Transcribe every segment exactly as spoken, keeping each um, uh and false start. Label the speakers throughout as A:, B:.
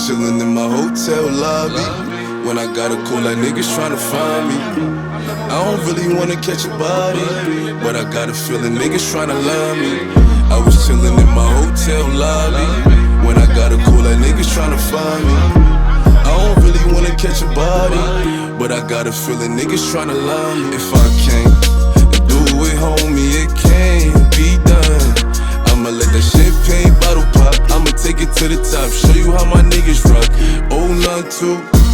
A: chillin' in my hotel lobby when I got a call like niggas tryna find me. I don't really wanna catch a body, but I got a feeling niggas tryna line me. I was chillin' in my hotel lobby when I got a call like niggas tryna find me. I don't really wanna catch a body, but I got a feeling niggas tryna line me. If I can't do it, homie, it can't be done. I'ma let that champagne bottle pop, I'ma take it to the top, show you how my niggas rock. Oh nine two,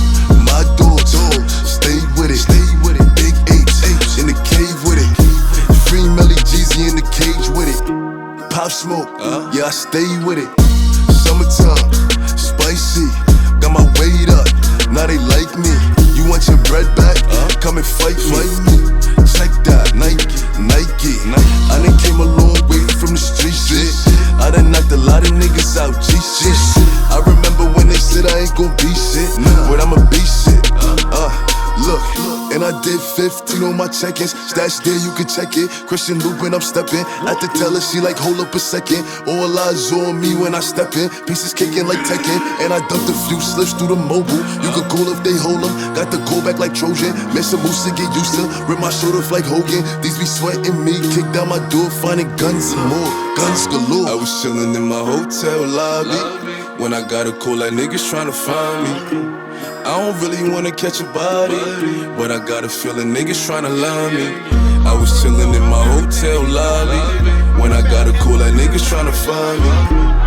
A: my dogs, stay with it, stay with it. Big H, H in the cave with it. Free Melly Jeezy in the cage with it. Pop Smoke, uh? yeah I stay with it. Summertime, spicy, got my weight up, now they like me. You want your bread back? Uh? Come and fight, fight me. Check that, Nike, Nike. I done came a long way from the street shit. I done knocked a lot of niggas out, G shit. I remember when they said I ain't gon' be shit, but I'ma be shit. Uh, look, and I did fifteen on my check-ins. Stash there, you can check it. Christian Lupin, I'm stepping. At the teller, she like, hold up a second. All eyes on me when I step in. Pieces kicking like Tekken. And I dumped a few slips through the mobile. You could call if they hold them. Got the go back like Trojan. Miss a moose to get used to. Rip my shoulder like Hogan. These be sweating me. Kick down my door, finding guns and more. Guns galore. I was chilling in my hotel lobby when I got a call like niggas tryna find me. I don't really wanna catch a body, but I got a feeling niggas tryna line me. I was chillin' in my hotel lobby when I got a call like niggas tryna find me.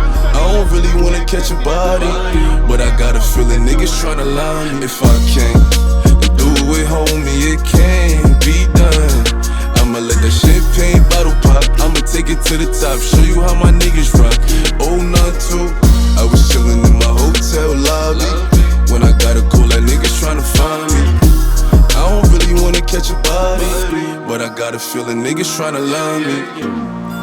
A: I don't really wanna catch a body, but I got a feeling niggas tryna line me. If I can't do it, homie, it can't be done. I'ma let that champagne bottle pop, I'ma take it to the top, show you how my niggas rock. Oh nine two, I was chillin' in my hotel lobby when I got a call like niggas tryna find me. I don't really wanna catch a body, but I got a feeling niggas tryna line me.